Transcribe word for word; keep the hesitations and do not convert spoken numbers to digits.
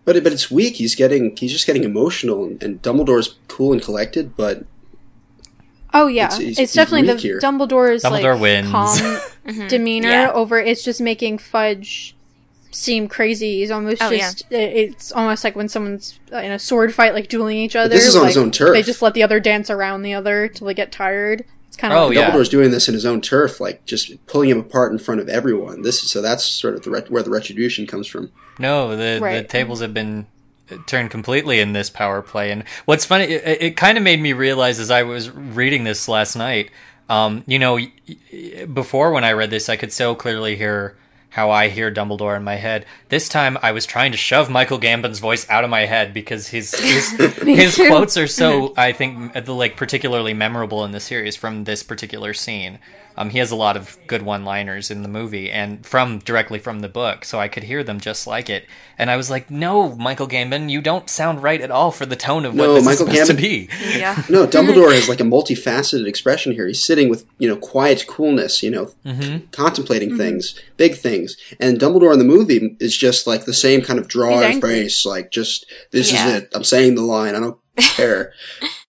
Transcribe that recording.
But but it's weak. He's getting he's just getting emotional, and, and Dumbledore's cool and collected, but oh yeah, it's, it's, it's definitely the here. Dumbledore's Dumbledore like wins. calm mm-hmm. demeanor yeah. over it's just making Fudge seem crazy. He's almost oh, just yeah. it's almost like when someone's in a sword fight, like dueling each other. But this is on like, his own turf. They just let the other dance around the other till they get tired. It's kind of Oh, like, yeah. Dumbledore's doing this in his own turf, like just pulling him apart in front of everyone. This is, so that's sort of the ret- where the retribution comes from. No, the Right. the tables have been turned completely in this power play. And what's funny, it, it kind of made me realize as I was reading this last night, um, you know, before when I read this, I could so clearly hear how I hear Dumbledore in my head. This time I was trying to shove Michael Gambon's voice out of my head because his his, his quotes are so, I think, like particularly memorable in the series from this particular scene. Um, he has a lot of good one-liners in the movie and from directly from the book, so I could hear them just like it. And I was like, no, Michael Gambon, you don't sound right at all for the tone of what No, this Michael is supposed Gambon- to be. Yeah. No, Dumbledore has like a multifaceted expression here. He's sitting with, you know, quiet coolness, you know, Mm-hmm. contemplating Mm-hmm. things, big things. And Dumbledore in the movie is just like the same kind of He's dry angry. face, like just, this Yeah. is it. I'm saying the line. I don't care.